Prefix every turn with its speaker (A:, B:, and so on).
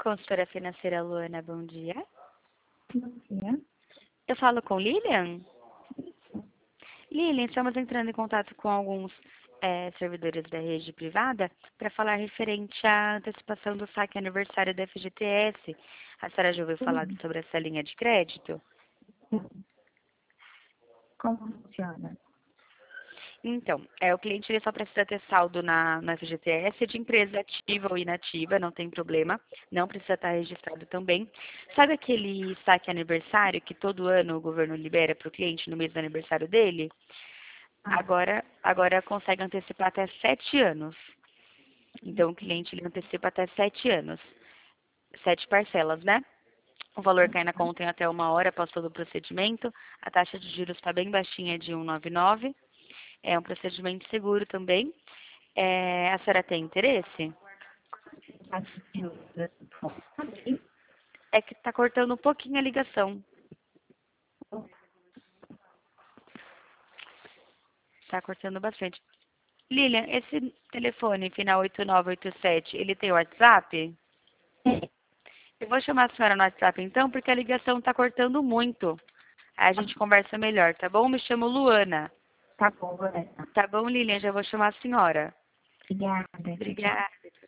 A: Consultora financeira Luana, bom dia.
B: Bom dia.
A: Eu falo com Lilian? Lilian, estamos entrando em contato com alguns servidores da rede privada para falar referente à antecipação do saque aniversário da FGTS. A senhora já ouviu falar sobre essa linha de crédito?
B: Como funciona?
A: Então, o cliente ele só precisa ter saldo na FGTS de empresa ativa ou inativa, não tem problema, não precisa estar registrado também. Sabe aquele saque aniversário que todo ano o governo libera para o cliente no mês do aniversário dele? Agora consegue antecipar até 7 anos. Então, o cliente ele antecipa até 7 anos. 7 parcelas, né? O valor cai na conta em até 1 hora após todo o procedimento. A taxa de juros está bem baixinha, de 1,99. É um procedimento seguro também. A senhora tem interesse? É que está cortando um pouquinho a ligação. Está cortando bastante. Lilian, esse telefone, final 8987, ele tem WhatsApp? Eu vou chamar a senhora no WhatsApp então, porque a ligação está cortando muito. Aí a gente conversa melhor, tá bom? Me chamo Luana.
B: Tá bom, Lorena.
A: Tá bom, Lilian? Já vou chamar a senhora.
B: Obrigada.
A: Obrigada.